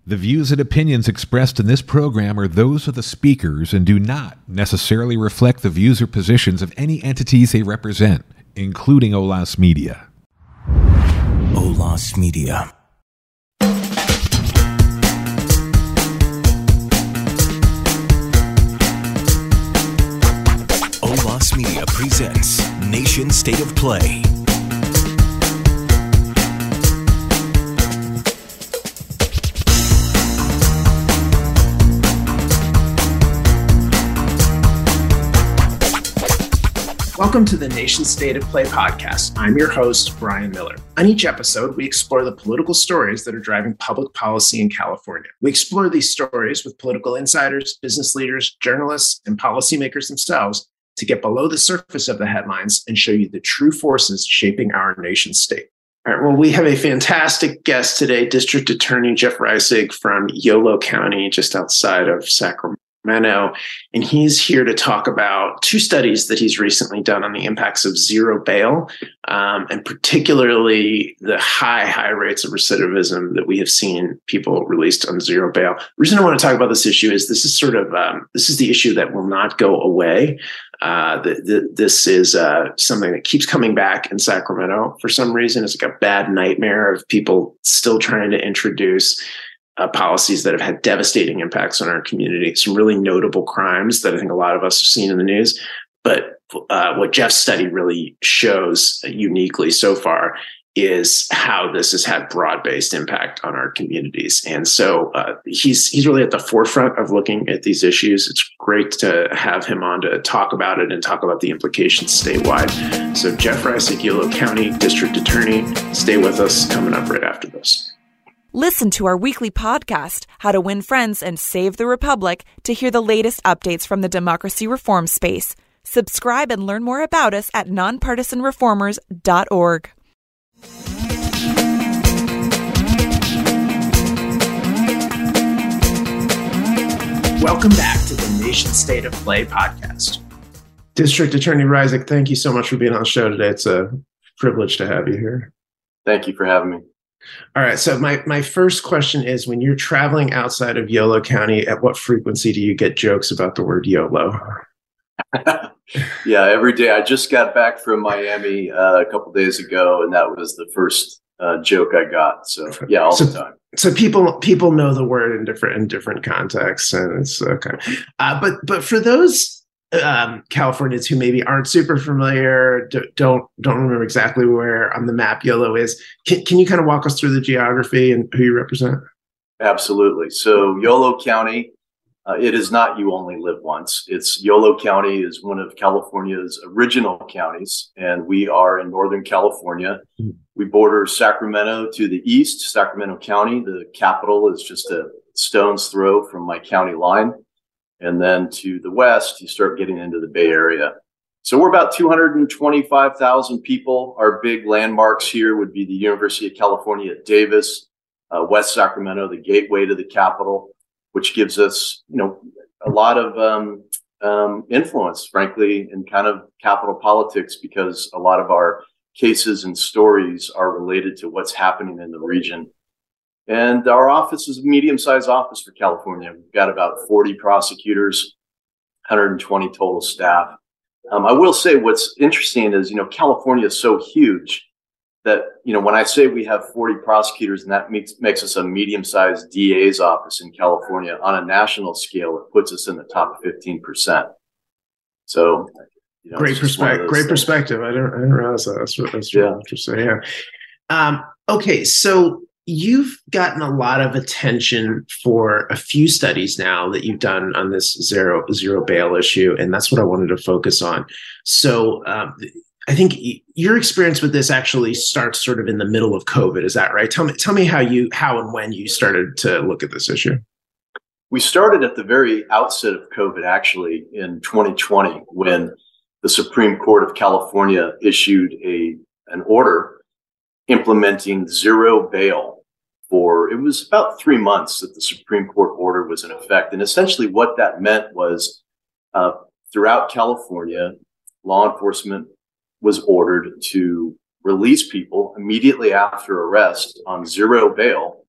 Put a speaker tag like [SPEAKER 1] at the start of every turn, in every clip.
[SPEAKER 1] The views and opinions expressed in this program are those of the speakers and do not necessarily reflect the views or positions of any entities they represent, including Olas Media.
[SPEAKER 2] Olas Media. Olas Media presents Nation State of Play.
[SPEAKER 3] Welcome to the Nation State of Play podcast. I'm your host, Brian Miller. On each episode, we explore the political stories that are driving public policy in California. We explore these stories with political insiders, business leaders, journalists, and policymakers themselves to get below the surface of the headlines and show you the true forces shaping our nation state. All right, well, we have a fantastic guest today, District Attorney Jeff Reisig from Yolo County, just outside of Sacramento. And he's here to talk about two studies that he's recently done on the impacts of zero bail, and particularly the high rates of recidivism that we have seen people released on zero bail. The reason I want to talk about this issue is this is the issue that will not go away. This is something that keeps coming back in Sacramento for some reason. It's like a bad nightmare of people still trying to introduce policies that have had devastating impacts on our community. Some really notable crimes that I think a lot of us have seen in the news. But what Jeff's study really shows uniquely so far is how this has had broad-based impact on our communities. And so he's really at the forefront of looking at these issues. It's great to have him on to talk about it and talk about the implications statewide. So Jeff Reisig, Yolo County District Attorney, stay with us, coming up right after this.
[SPEAKER 4] Listen to our weekly podcast, How to Win Friends and Save the Republic, to hear the latest updates from the democracy reform space. Subscribe and learn more about us at nonpartisanreformers.org.
[SPEAKER 3] Welcome back to the Nation State of Play podcast. District Attorney Reisig, thank you so much for being on the show today. It's a privilege to have you here.
[SPEAKER 5] Thank you for having me.
[SPEAKER 3] All right. So my first question is, when you're traveling outside of Yolo County, at what frequency do you get jokes about the word YOLO?
[SPEAKER 5] Yeah, every day. I just got back from Miami a couple days ago, and that was the first joke I got. So yeah, all the time.
[SPEAKER 3] So people know the word in different contexts, and it's okay. But for those Californians who maybe aren't super familiar, don't remember exactly where on the map YOLO is, can you kind of walk us through the geography and who you represent?
[SPEAKER 5] Absolutely. So Yolo County, it is not You Only Live Once. It's Yolo County is one of California's original counties, and we are in Northern California. We border Sacramento to the east, Sacramento County. The capital is just a stone's throw from my county line. And then to the west, you start getting into the Bay Area. So we're about 225,000 people. Our big landmarks here would be the University of California at Davis, West Sacramento, the gateway to the capital, which gives us, a lot of influence, frankly, in kind of capital politics, because a lot of our cases and stories are related to what's happening in the region. And our office is a medium-sized office for California. We've got about 40 prosecutors, 120 total staff. I will say what's interesting is, California is so huge that, when I say we have 40 prosecutors, and that makes us a medium-sized DA's office in California, on a national scale, it puts us in the top 15%. So,
[SPEAKER 3] great perspective. I didn't realize that. That's really interesting. Yeah. Okay, so you've gotten a lot of attention for a few studies now that you've done on this zero bail issue, and that's what I wanted to focus on. So I think your experience with this actually starts sort of in the middle of COVID. Is that right? Tell me how and when you started to look at this issue.
[SPEAKER 5] We started at the very outset of COVID, actually, in 2020, when the Supreme Court of California issued an order implementing zero bail. It was about 3 months that the Supreme Court order was in effect. And essentially what that meant was throughout California, law enforcement was ordered to release people immediately after arrest on zero bail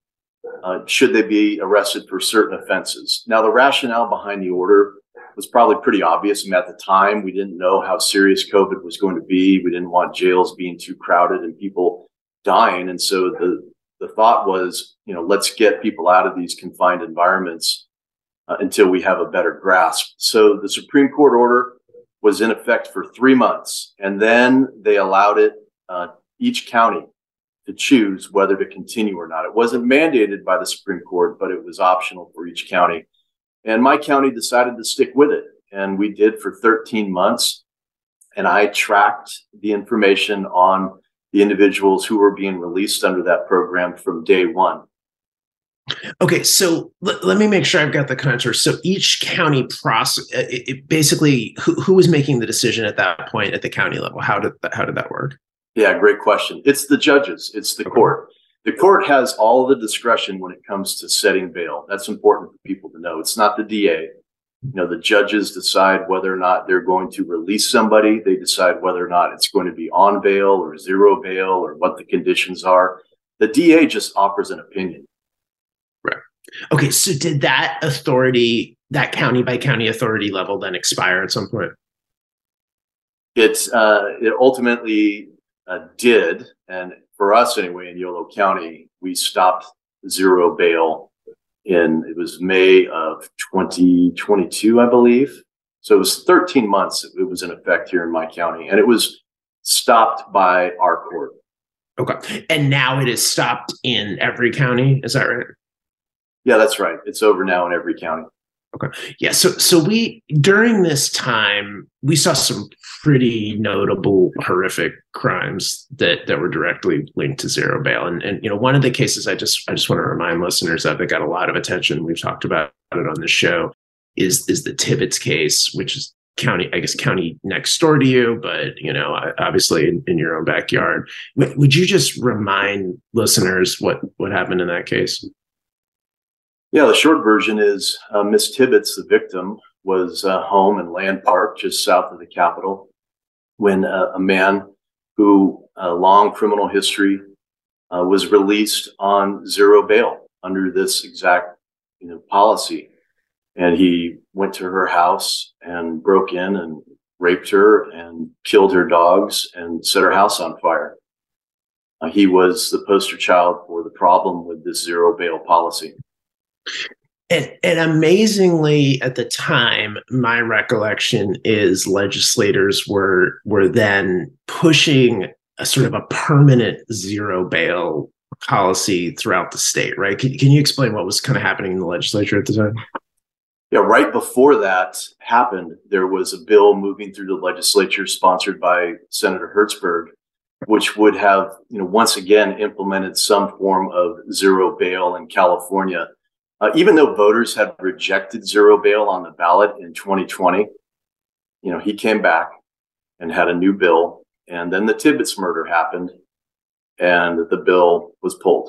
[SPEAKER 5] should they be arrested for certain offenses. Now, the rationale behind the order was probably pretty obvious. I mean, at the time, we didn't know how serious COVID was going to be. We didn't want jails being too crowded and people dying. And so the thought was, let's get people out of these confined environments until we have a better grasp. So the Supreme Court order was in effect for 3 months, and then they allowed it each county to choose whether to continue or not. It wasn't mandated by the Supreme Court, but it was optional for each county. And my county decided to stick with it, and we did for 13 months. And I tracked the information on the individuals who were being released under that program from day one.
[SPEAKER 3] Okay, so let me make sure I've got the contours. So each county basically, who was making the decision at that point at the county level? How did that work?
[SPEAKER 5] Yeah, great question. It's the judges. It's the court. The court has all of the discretion when it comes to setting bail. That's important for people to know. It's not the DA. The judges decide whether or not they're going to release somebody. They decide whether or not it's going to be on bail or zero bail or what the conditions are. The DA just offers an opinion.
[SPEAKER 3] Right. Okay, so did that authority, that county by county authority level, then expire at some point?
[SPEAKER 5] It ultimately did, and for us anyway, in Yolo County, we stopped zero bail it was May of 2022, I believe. So it was 13 months it was in effect here in my county, and it was stopped by our court.
[SPEAKER 3] Okay, and now it is stopped in every county, is that right?
[SPEAKER 5] Yeah, that's right. It's over now in every county.
[SPEAKER 3] Okay. Yeah. So we, during this time, we saw some pretty notable, horrific crimes that were directly linked to zero bail. And one of the cases I just want to remind listeners of that got a lot of attention. We've talked about it on the show is the Tibbetts case, which is county next door to you, but obviously in your own backyard. Would you just remind listeners what happened in that case?
[SPEAKER 5] Yeah, the short version is Miss Tibbetts, the victim, was home in Land Park, just south of the Capitol, when a man who long criminal history was released on zero bail under this exact policy. And he went to her house and broke in and raped her and killed her dogs and set her house on fire. He was the poster child for the problem with this zero bail policy.
[SPEAKER 3] And amazingly, at the time, my recollection is legislators were then pushing a sort of a permanent zero bail policy throughout the state, right? Can you explain what was kind of happening in the legislature at the time?
[SPEAKER 5] Yeah, right before that happened, there was a bill moving through the legislature sponsored by Senator Hertzberg, which would have, once again implemented some form of zero bail in California. Even though voters had rejected zero bail on the ballot in 2020, he came back and had a new bill, and then the Tibbetts murder happened, and the bill was pulled.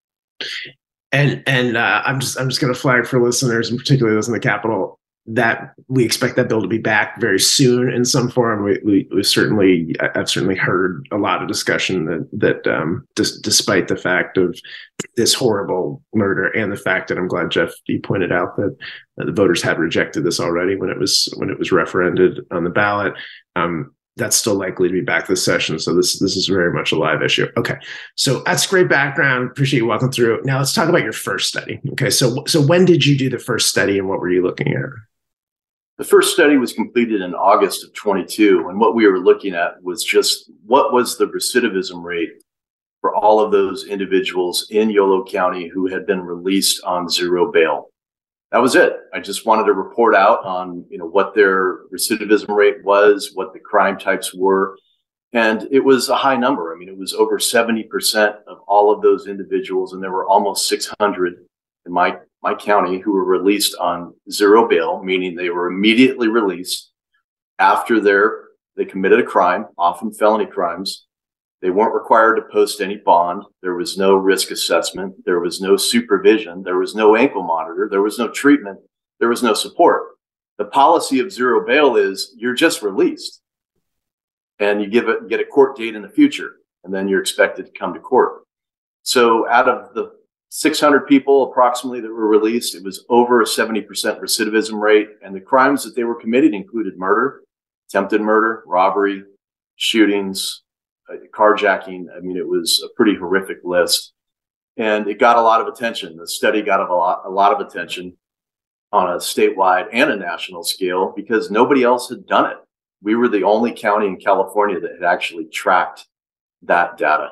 [SPEAKER 3] And I'm just going to flag for listeners, and particularly those in the Capitol, that we expect that bill to be back very soon in some form. I've certainly heard a lot of discussion that despite the fact of this horrible murder and the fact that I'm glad, Jeff, you pointed out that the voters had rejected this already when it was referended on the ballot. That's still likely to be back this session. So this is very much a live issue. Okay. So that's great background. Appreciate you walking through. Now let's talk about your first study. Okay. So when did you do the first study and what were you looking at?
[SPEAKER 5] The first study was completed in August of 22, and what we were looking at was just what was the recidivism rate for all of those individuals in Yolo County who had been released on zero bail. That was it. I just wanted to report out on what their recidivism rate was, what the crime types were, and it was a high number. I mean, it was over 70% of all of those individuals, and there were almost 600 in my county who were released on zero bail, meaning they were immediately released after they committed a crime, often felony crimes. They weren't required to post any bond. There was no risk assessment. There was no supervision. There was no ankle monitor. There was no treatment. There was no support. The policy of zero bail is you're just released, and you get a court date in the future, and then you're expected to come to court. So out of the 600 people approximately that were released. It was over a 70% recidivism rate. And the crimes that they were committed included murder, attempted murder, robbery, shootings, carjacking. I mean, it was a pretty horrific list. And it got a lot of attention. The study got a lot of attention on a statewide and a national scale because nobody else had done it. We were the only county in California that had actually tracked that data.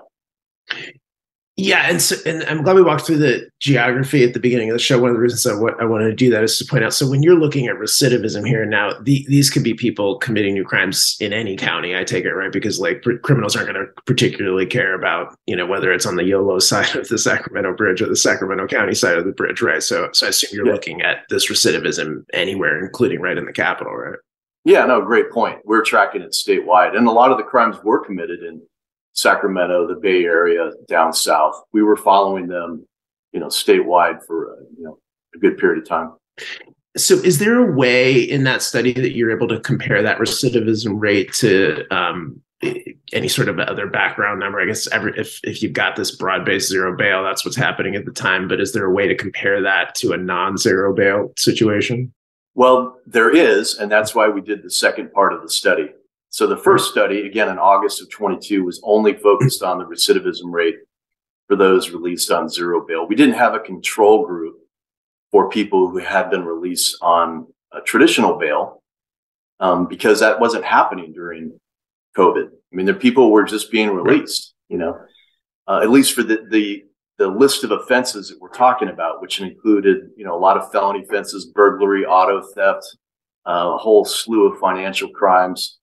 [SPEAKER 3] Yeah, and I'm glad we walked through the geography at the beginning of the show. One of the reasons I wanted to do that is to point out, so when you're looking at recidivism here now, these could be people committing new crimes in any county, I take it, right? Because like criminals aren't going to particularly care about, whether it's on the YOLO side of the Sacramento Bridge or the Sacramento County side of the bridge, right? So I assume you're looking at this recidivism anywhere, including right in the capital, right?
[SPEAKER 5] Yeah, no, great point. We're tracking it statewide. And a lot of the crimes were committed in Sacramento, the Bay Area, down south. We were following them, statewide for a good period of time.
[SPEAKER 3] So, is there a way in that study that you're able to compare that recidivism rate to any sort of other background number? I guess if you've got this broad-based zero bail, that's what's happening at the time. But is there a way to compare that to a non-zero bail situation?
[SPEAKER 5] Well, there is, and that's why we did the second part of the study. So the first study, again, in August of 22, was only focused on the recidivism rate for those released on zero bail. We didn't have a control group for people who had been released on a traditional bail because that wasn't happening during COVID. I mean, the people were just being released, at least for the list of offenses that we're talking about, which included, a lot of felony offenses, burglary, auto theft, a whole slew of financial crimes.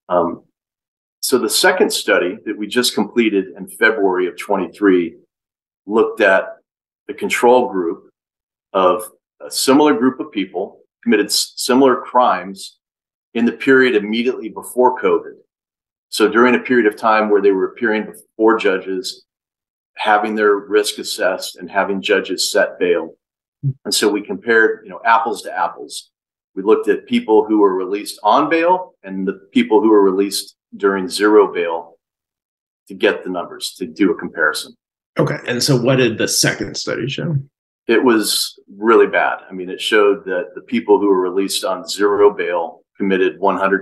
[SPEAKER 5] So the second study that we just completed in February of 23 looked at the control group of a similar group of people committed similar crimes in the period immediately before COVID. So during a period of time where they were appearing before judges, having their risk assessed and having judges set bail. And so we compared, apples to apples. We looked at people who were released on bail and the people who were released during zero bail to get the numbers, to do a comparison.
[SPEAKER 3] Okay. And so what did the second study show?
[SPEAKER 5] It was really bad. I mean, it showed that the people who were released on zero bail committed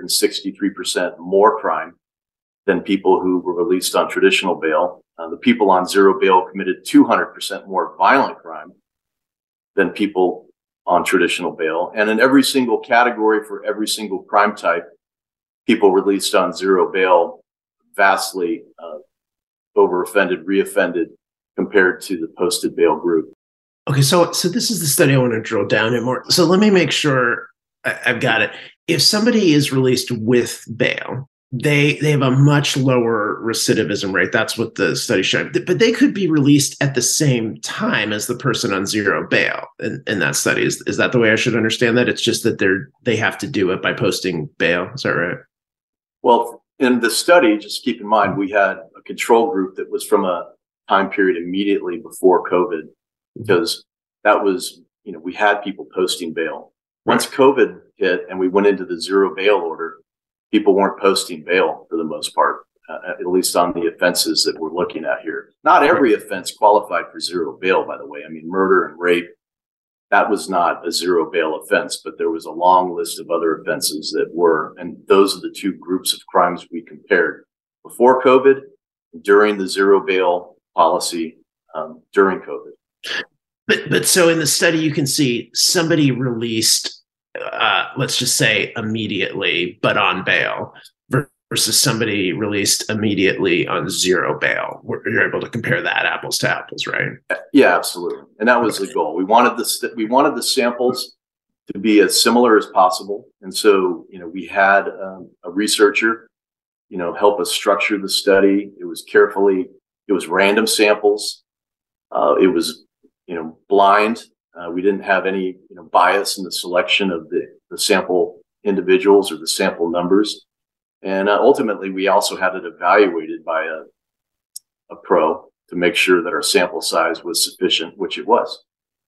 [SPEAKER 5] 163% more crime than people who were released on traditional bail. The people on zero bail committed 200% more violent crime than people on traditional bail. And in every single category for every single crime type, people released on zero bail vastly over-offended, reoffended compared to the posted bail group.
[SPEAKER 3] Okay, so this is the study I want to drill down in more. So let me make sure I've got it. If somebody is released with bail, they have a much lower recidivism rate. That's what the study showed. But they could be released at the same time as the person on zero bail in that study. Is that the way I should understand that? It's just that they have to do it by posting bail. Is that right?
[SPEAKER 5] Well, in the study, just keep in mind, we had a control group that was from a time period immediately before COVID, because that was, we had people posting bail. Once COVID hit and we went into the zero bail order, people weren't posting bail for the most part, at least on the offenses that we're looking at here. Not every offense qualified for zero bail, by the way. I mean, murder and rape, that was not a zero bail offense, but there was a long list of other offenses that were, and those are the two groups of crimes we compared before COVID, during the zero bail policy, during COVID.
[SPEAKER 3] But so in the study, you can see somebody released, let's just say immediately, but on bail, versus somebody released immediately on zero bail. You're able to compare that apples to apples, right?
[SPEAKER 5] Yeah, absolutely. And that was the goal. We wanted the samples to be as similar as possible. And so, we had a researcher, help us structure the study. It was random samples. It was, blind. We didn't have any, bias in the selection of the sample individuals or the sample numbers. And ultimately, we also had it evaluated by a pro to make sure that our sample size was sufficient, which it was.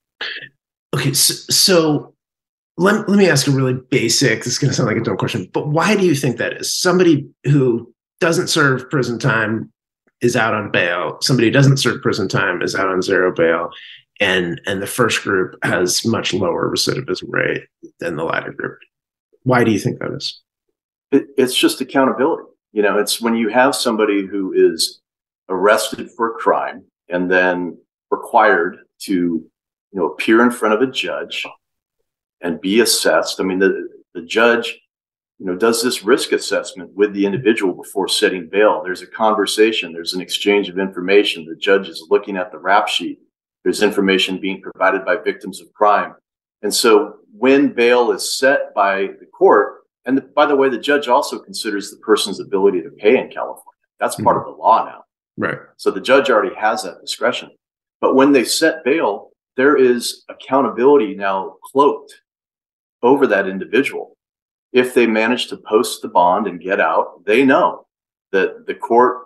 [SPEAKER 3] Okay, so let me ask a really basic, this is going to sound like a dumb question, but why do you think that is? Somebody who doesn't serve prison time, is out on bail. Somebody who doesn't serve prison time is out on zero bail. And the first group has much lower recidivism rate than the latter group. Why do you think that is?
[SPEAKER 5] It's just accountability. It's when you have somebody who is arrested for a crime and then required to, appear in front of a judge and be assessed. I mean, the judge, does this risk assessment with the individual before setting bail. There's a conversation. There's an exchange of information. The judge is looking at the rap sheet. There's information being provided by victims of crime. And so when bail is set by the court, and by the way, the judge also considers the person's ability to pay in California. That's part of the law now.
[SPEAKER 3] Right.
[SPEAKER 5] So the judge already has that discretion. But when they set bail, there is accountability now cloaked over that individual. If they manage to post the bond and get out, they know that the court,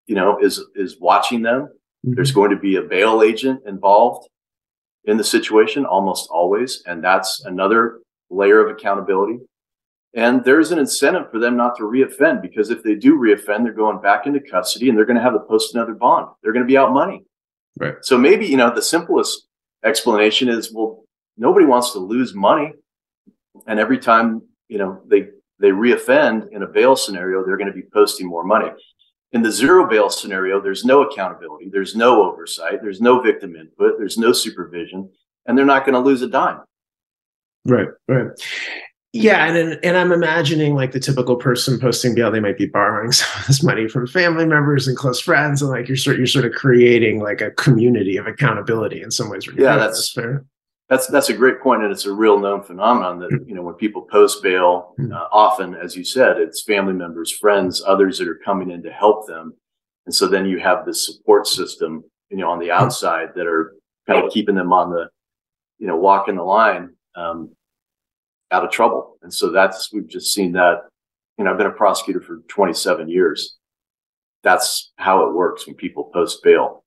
[SPEAKER 5] is watching them. Mm-hmm. There's going to be a bail agent involved in the situation almost always. And that's another layer of accountability. And there's an incentive for them not to reoffend, because if they do reoffend, they're going back into custody and they're going to have to post another bond. They're going to be out money.
[SPEAKER 3] Right.
[SPEAKER 5] So maybe, the simplest explanation is, well, nobody wants to lose money. And every time, they reoffend in a bail scenario, they're going to be posting more money. In the zero bail scenario, there's no accountability. There's no oversight. There's no victim input. There's no supervision, and they're not going to lose a dime.
[SPEAKER 3] Right. Right. Yeah, and I'm imagining like the typical person posting bail, they might be borrowing some of this money from family members and close friends, and like you're sort of creating like a community of accountability in some ways.
[SPEAKER 5] Yeah, that's fair. That's a great point, and it's a real known phenomenon that when people post bail, often, as you said, it's family members, friends, others that are coming in to help them, and so then you have this support system, on the outside that are kind of keeping them on the, walking the line. Out of trouble. And so we've just seen that, I've been a prosecutor for 27 years. That's how it works when people post bail.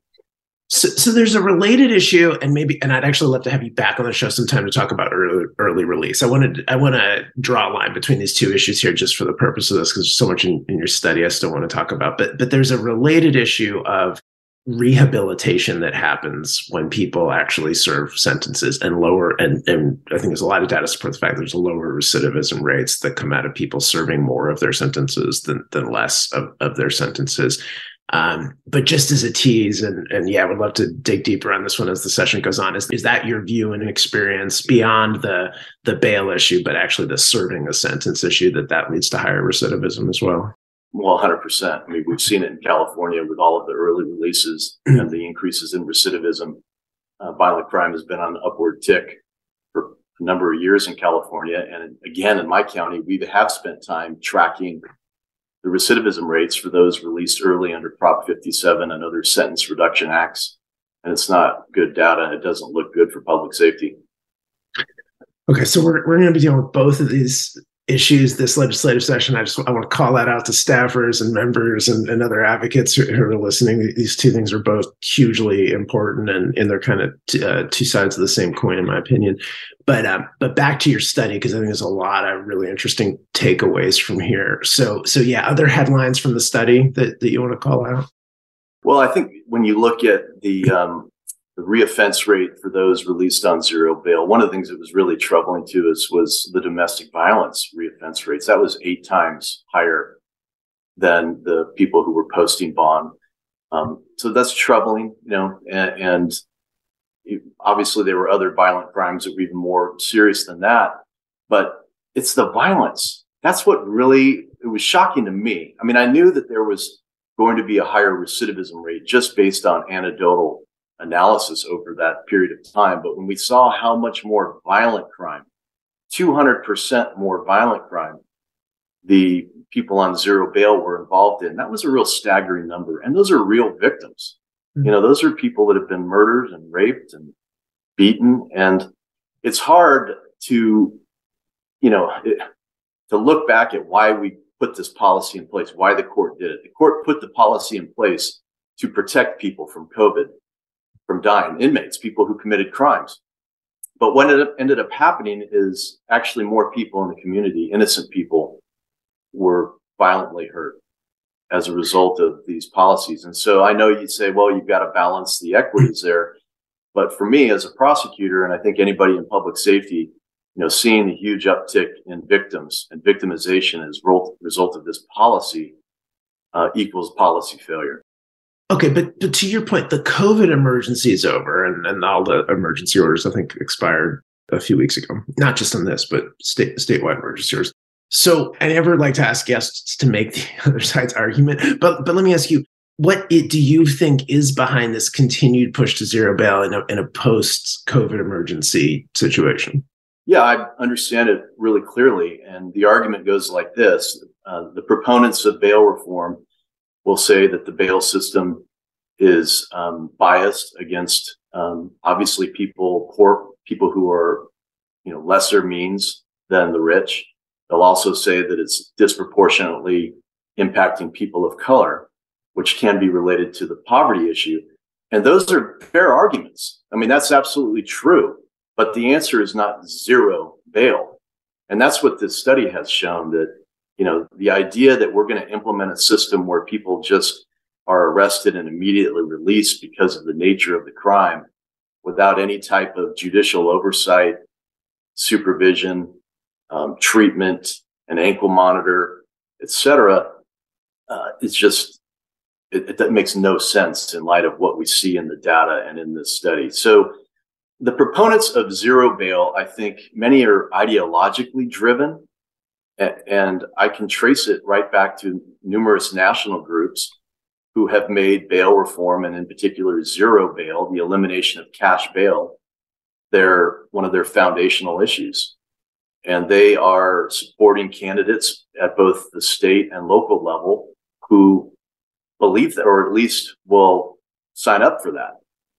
[SPEAKER 3] So there's a related issue, and I'd actually love to have you back on the show sometime to talk about early release. I want to draw a line between these two issues here just for the purpose of this, because there's so much in your study I still want to talk about. But there's a related issue of rehabilitation that happens when people actually serve sentences and I think there's a lot of data to support the fact there's lower recidivism rates that come out of people serving more of their sentences than less of their sentences. But just as a tease, and I would love to dig deeper on this one as the session goes on, is that your view and experience beyond the bail issue, but actually the serving a sentence issue, that leads to higher recidivism as well?
[SPEAKER 5] Well, 100%. I mean, we've seen it in California with all of the early releases and the increases in recidivism. Violent crime has been on an upward tick for a number of years in California. And again, in my county, we have spent time tracking the recidivism rates for those released early under Prop 57 and other sentence reduction acts. And it's not good data. It doesn't look good for public safety.
[SPEAKER 3] Okay, so we're going to be dealing with both of these issues this legislative session. I want to call that out to staffers and members and other advocates who are listening. These two things are both hugely important, and they're kind of two sides of the same coin, in my opinion. But back to your study, because I think there's a lot of really interesting takeaways from here. So yeah, other headlines from the study that you want to call out?
[SPEAKER 5] Well, I think when you look at the reoffense rate for those released on zero bail, one of the things that was really troubling to us was the domestic violence reoffense rates. That was 8 times higher than the people who were posting bond. So that's troubling, and obviously there were other violent crimes that were even more serious than that, but it's the violence. That's what really, it was shocking to me. I mean, I knew that there was going to be a higher recidivism rate just based on anecdotal analysis over that period of time. But when we saw how much more violent crime, 200% more violent crime, the people on zero bail were involved in, that was a real staggering number. And those are real victims. Those are people that have been murdered and raped and beaten. And it's hard to, to look back at why we put this policy in place, why the court did it. The court put the policy in place to protect people from COVID, from dying, inmates, people who committed crimes. But what ended up happening is actually more people in the community, innocent people, were violently hurt as a result of these policies. And so I know you'd say, well, you've got to balance the equities there. But for me as a prosecutor, and I think anybody in public safety, seeing the huge uptick in victims and victimization as a result of this policy equals policy failure.
[SPEAKER 3] Okay, but to your point, the COVID emergency is over, and all the emergency orders, I think, expired a few weeks ago. Not just on this, but statewide emergency orders. So I never like to ask guests to make the other side's argument, but let me ask you, what do you think is behind this continued push to zero bail in a post-COVID emergency situation?
[SPEAKER 5] Yeah, I understand it really clearly. And the argument goes like this. The proponents of bail reform will say that the bail system is biased against, obviously, poor people who are, lesser means than the rich. They'll also say that it's disproportionately impacting people of color, which can be related to the poverty issue. And those are fair arguments. I mean, that's absolutely true. But the answer is not zero bail. And that's what this study has shown, that, the idea that we're going to implement a system where people just are arrested and immediately released because of the nature of the crime without any type of judicial oversight, supervision, treatment, an ankle monitor, etc., it's just, it makes no sense in light of what we see in the data and in this study. So the proponents of zero bail, I think many are ideologically driven, and I can trace it right back to numerous national groups who have made bail reform, and in particular zero bail, the elimination of cash bail, one of their foundational issues. And they are supporting candidates at both the state and local level who believe that, or at least will sign up for that.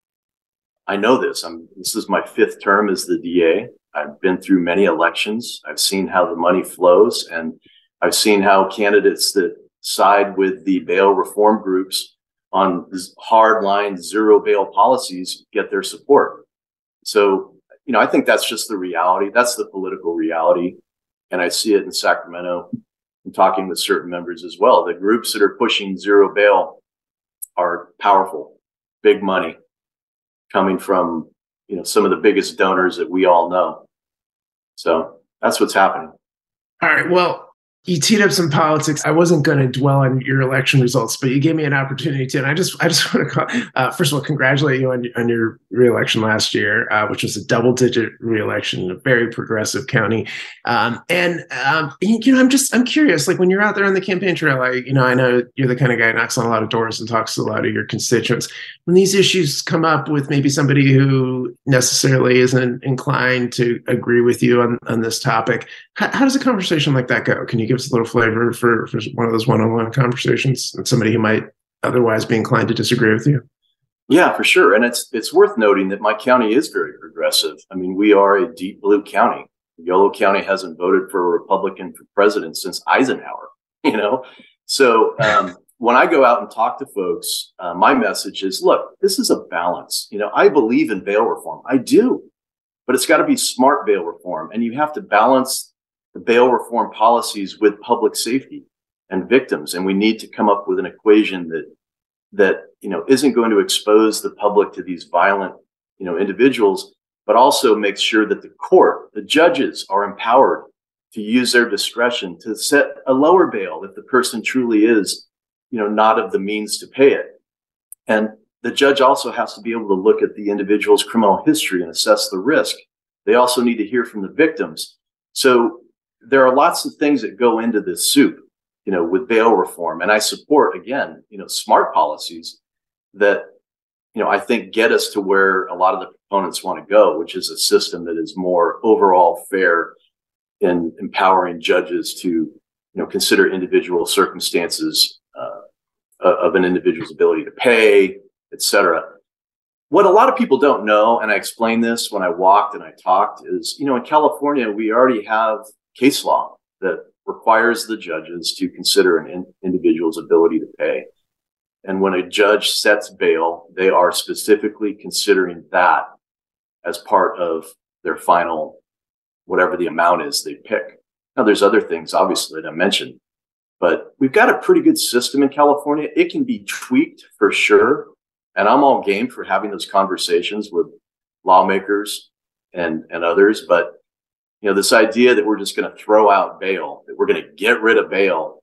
[SPEAKER 5] I know this. This is my 5th term as the DA. I've been through many elections. I've seen how the money flows, and I've seen how candidates that side with the bail reform groups on hardline zero bail policies get their support. So, I think that's just the reality. That's the political reality. And I see it in Sacramento. I'm talking with certain members as well. The groups that are pushing zero bail are powerful, big money coming from, some of the biggest donors that we all know. So that's what's happening.
[SPEAKER 3] All right. Well, you teed up some politics. I wasn't going to dwell on your election results, but you gave me an opportunity to. And I just want to first of all, congratulate you on your reelection last year, which was a double-digit reelection in a very progressive county. I'm curious, like when you're out there on the campaign trail, I know you're the kind of guy who knocks on a lot of doors and talks to a lot of your constituents. When these issues come up with maybe somebody who necessarily isn't inclined to agree with you on this topic, how does a conversation like that go? Can you give us a little flavor for one of those one-on-one conversations and somebody who might otherwise be inclined to disagree with you?
[SPEAKER 5] Yeah, for sure. And it's worth noting that my county is very progressive. I mean, we are a deep blue county. Yolo County hasn't voted for a Republican for president since Eisenhower, So when I go out and talk to folks, my message is, look, this is a balance. I believe in bail reform. I do. But it's got to be smart bail reform. And you have to balance the bail reform policies with public safety and victims. And we need to come up with an equation that isn't going to expose the public to these violent, individuals, but also makes sure that the judges are empowered to use their discretion to set a lower bail if the person truly is, not of the means to pay it. And the judge also has to be able to look at the individual's criminal history and assess the risk. They also need to hear from the victims. So there are lots of things that go into this soup, with bail reform. And I support, again, smart policies that, I think get us to where a lot of the proponents want to go, which is a system that is more overall fair in empowering judges to, consider individual circumstances of an individual's ability to pay, et cetera. What a lot of people don't know, and I explained this when I walked and I talked, is, in California, we already have case law that requires the judges to consider an individual's ability to pay. And when a judge sets bail, they are specifically considering that as part of their final, whatever the amount is they pick. Now, there's other things, obviously, that I mentioned, But we've got a pretty good system in California. It can be tweaked for sure. And I'm all game for having those conversations with lawmakers and others. But, this idea that we're just going to throw out bail, that we're going to get rid of bail,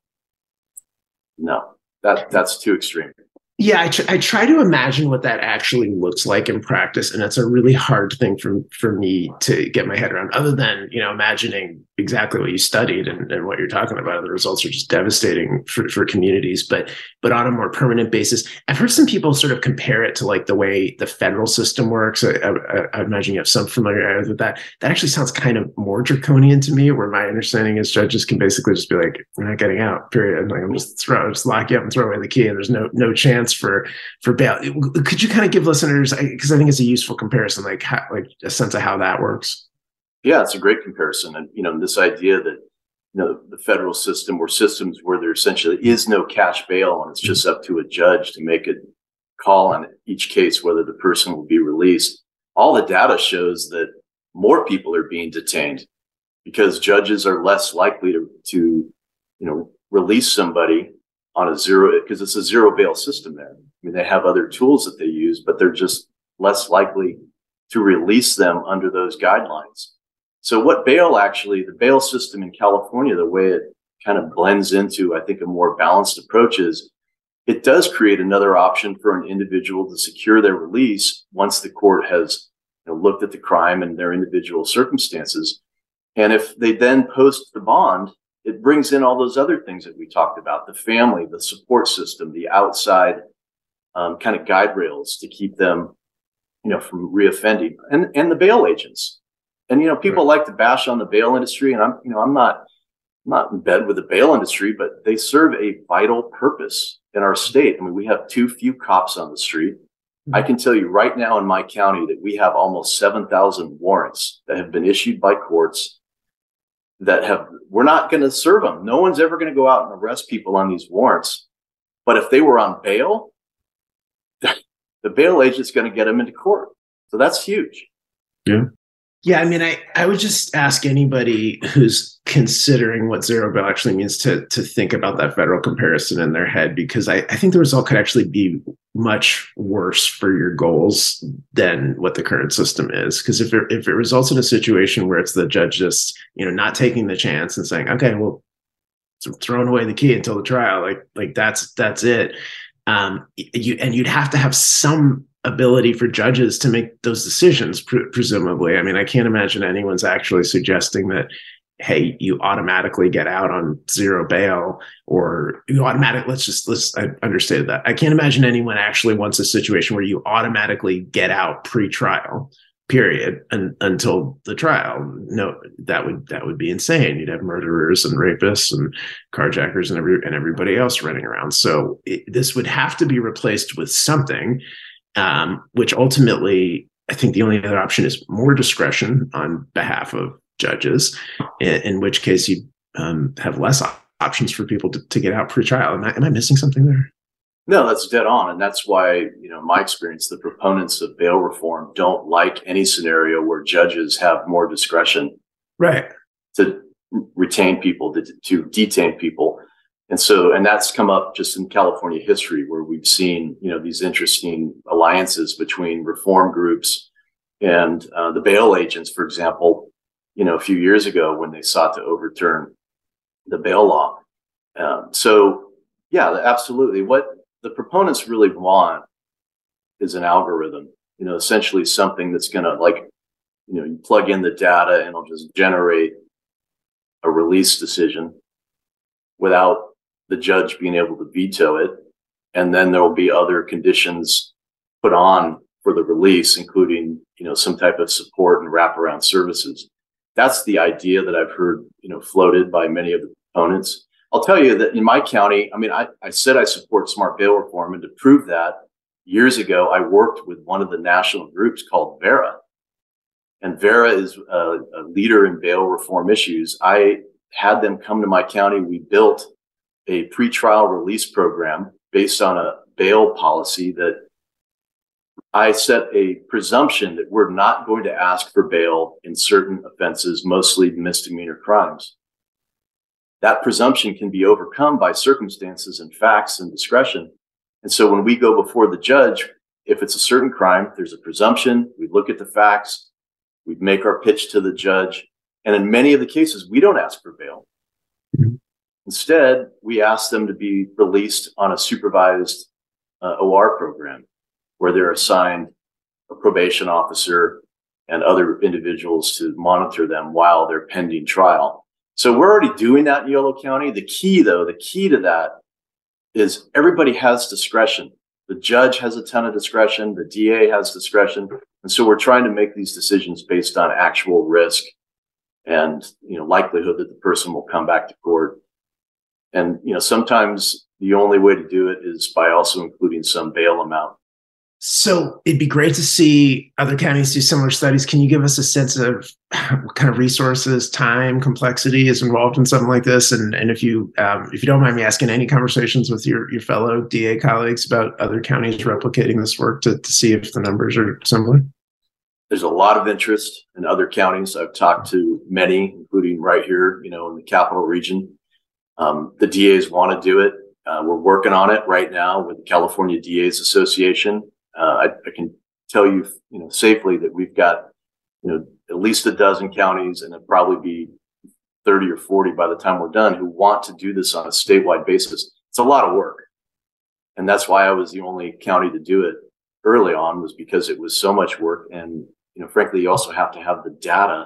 [SPEAKER 5] no, that's too extreme.
[SPEAKER 3] Yeah, I try to imagine what that actually looks like in practice, and it's a really hard thing for me to get my head around, other than, imagining exactly what you studied and what you're talking about. The results are just devastating for communities, but on a more permanent basis. I've heard some people sort of compare it to like the way the federal system works. I imagine you have some familiarity with that. That actually sounds kind of more draconian to me, where my understanding is judges can basically just be like, "You're not getting out, period. Like, I'm just lock you up and throw away the key, and there's no chance for bail." Could you kind of give listeners, because I think it's a useful comparison, like a sense of how that works?
[SPEAKER 5] Yeah, it's a great comparison. And, this idea that, the federal system, or systems where there essentially is no cash bail, and it's just up to a judge to make a call on each case whether the person will be released. All the data shows that more people are being detained because judges are less likely to release somebody on a zero, because it's a zero bail system there. I mean, they have other tools that they use, but they're just less likely to release them under those guidelines. So what the bail system in California, the way it kind of blends into, I think, a more balanced approach is it does create another option for an individual to secure their release once the court has looked at the crime and their individual circumstances. And if they then post the bond, it brings in all those other things that we talked about: the family, the support system, the outside kind of guide rails to keep them, from reoffending, and the bail agents. And, people like to bash on the bail industry, and I'm not in bed with the bail industry, but they serve a vital purpose in our state. I mean, we have too few cops on the street. I can tell you right now in my county that we have almost 7,000 warrants that have been issued by courts we're not going to serve them. No one's ever going to go out and arrest people on these warrants. But if they were on bail, the bail agent's going to get them into court. So that's huge.
[SPEAKER 3] Yeah. Yeah, I mean, I would just ask anybody who's considering what zero bail actually means to think about that federal comparison in their head, because I think the result could actually be much worse for your goals than what the current system is. Because if it results in a situation where it's the judge just not taking the chance and saying, okay, well, throwing away the key until the trial, like that's it. You'd have to have some ability for judges to make those decisions, presumably. I mean, I can't imagine anyone's actually suggesting that, hey, you automatically get out on zero bail, or I understated that. I can't imagine anyone actually wants a situation where you automatically get out pre-trial, period, until the trial. No, that would be insane. You'd have murderers and rapists and carjackers and everybody else running around. So this would have to be replaced with something, which ultimately, I think the only other option is more discretion on behalf of judges, in which case you have less options for people to get out pre-trial. Am I missing something there?
[SPEAKER 5] No, that's dead on. And that's why, in my experience, the proponents of bail reform don't like any scenario where judges have more discretion,
[SPEAKER 3] right,
[SPEAKER 5] to retain people, to detain people. And that's come up just in California history, where we've seen, these interesting alliances between reform groups and the bail agents, for example, a few years ago when they sought to overturn the bail law. So, yeah, absolutely. What the proponents really want is an algorithm, essentially something that's going to, you plug in the data and it'll just generate a release decision without the judge being able to veto it. And then there will be other conditions put on for the release, including, some type of support and wraparound services. That's the idea that I've heard, floated by many of the proponents. I'll tell you that in my county, I mean, I said I support smart bail reform, and to prove that, years ago, I worked with one of the national groups called VERA. And VERA is a leader in bail reform issues. I had them come to my county. We built a pretrial release program based on a bail policy that I set a presumption that we're not going to ask for bail in certain offenses, mostly misdemeanor crimes. that presumption can be overcome by circumstances and facts and discretion. And so when we go before the judge, if it's a certain crime, there's a presumption, we look at the facts, we make our pitch to the judge. And in many of the cases, we don't ask for bail. Mm-hmm. Instead, we ask them to be released on a supervised OR program where they're assigned a probation officer and other individuals to monitor them while they're pending trial. So we're already doing that in Yolo County. The key to that is everybody has discretion. The judge has a ton of discretion. The DA has discretion. And so we're trying to make these decisions based on actual risk and, likelihood that the person will come back to court. And, sometimes the only way to do it is by also including some bail amount.
[SPEAKER 3] So it'd be great to see other counties do similar studies. Can you give us a sense of what kind of resources, time, complexity is involved in something like this? And if you don't mind me asking, any conversations with your fellow DA colleagues about other counties replicating this work to see if the numbers are similar?
[SPEAKER 5] There's a lot of interest in other counties. I've talked to many, including right here, in the Capital Region. The DAs want to do it. We're working on it right now with the California DAs Association. I can tell you, safely that we've got, at least a dozen counties, and it'll probably be 30 or 40 by the time we're done, who want to do this on a statewide basis. It's a lot of work. And that's why I was the only county to do it early on, was because it was so much work. And, frankly, you also have to have the data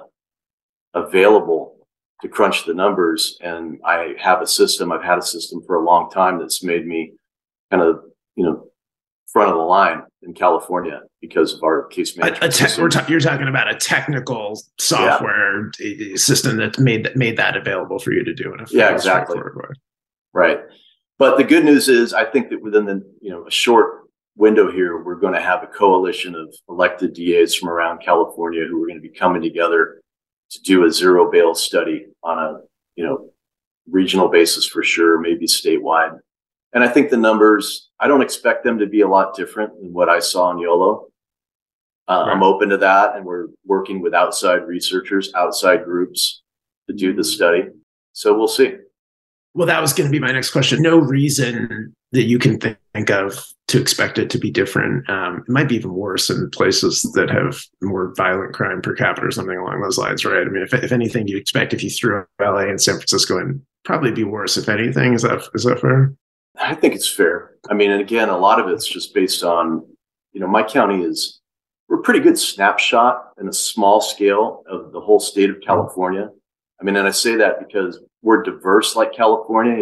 [SPEAKER 5] available to crunch the numbers. And I've had a system for a long time that's made me kind of, front of the line in California because of our case management system.
[SPEAKER 3] You're talking about a technical software system that made that available for you to do in a
[SPEAKER 5] exactly. Right. But the good news is, I think that within a short window here, we're going to have a coalition of elected DAs from around California who are going to be coming together to do a zero bail study on a regional basis for sure, maybe statewide. And I think the numbers, I don't expect them to be a lot different than what I saw in Yolo. Right. I'm open to that, and we're working with outside researchers, outside groups to do the study. So we'll see.
[SPEAKER 3] Well, that was going to be my next question. No reason that you can think of to expect it to be different. It might be even worse in places that have more violent crime per capita or something along those lines, right? I mean, if anything, you expect if you threw LA and San Francisco in, probably be worse, if anything. Is that fair?
[SPEAKER 5] I think it's fair. I mean, and again, a lot of it's just based on, my county we're a pretty good snapshot in a small scale of the whole state of California. I mean, and I say that because we're diverse like California.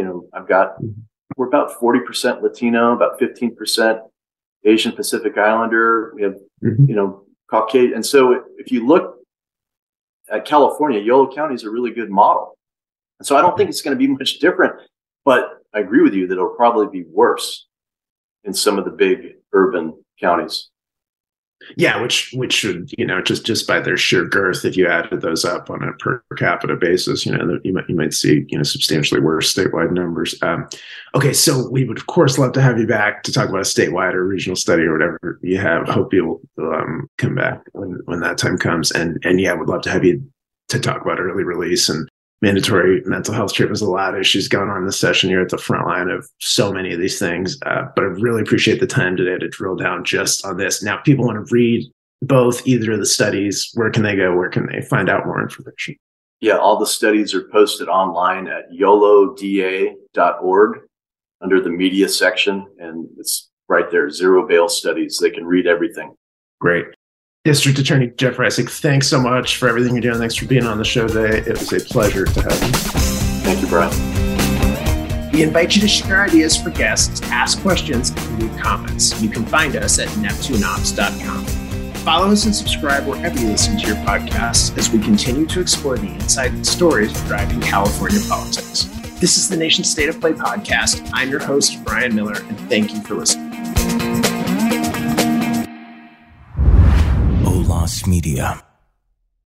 [SPEAKER 5] We're about 40% Latino, about 15% Asian Pacific Islander. We have, Caucasian. And so if you look at California, Yolo County is a really good model. And so I don't think it's going to be much different, but I agree with you that it'll probably be worse in some of the big urban counties.
[SPEAKER 3] Yeah, which should, just by their sheer girth, if you added those up on a per capita basis, you might see, substantially worse statewide numbers. Okay, so we would of course love to have you back to talk about a statewide or regional study or whatever you have. Hope you'll come back when that time comes. And yeah, would love to have you to talk about early release and mandatory mental health treatment. There's a lot of issues going on in this session. You're at the front line of so many of these things, but I really appreciate the time today to drill down just on this. Now, if people want to read either of the studies, where can they go? Where can they find out more information?
[SPEAKER 5] Yeah, all the studies are posted online at yoloda.org under the media section, and it's right there, Zero Bail Studies. They can read everything.
[SPEAKER 3] Great. District Attorney Jeff Reisig, thanks so much for everything you're doing. Thanks for being on the show today. It was a pleasure to have you.
[SPEAKER 5] Thank you, Brian.
[SPEAKER 3] We invite you to share ideas for guests, ask questions, and leave comments. You can find us at neptuneops.com. Follow us and subscribe wherever you listen to your podcasts as we continue to explore the inside stories driving California politics. This is the Nation State of Play podcast. I'm your host, Brian Miller, and thank you for listening.
[SPEAKER 2] Media.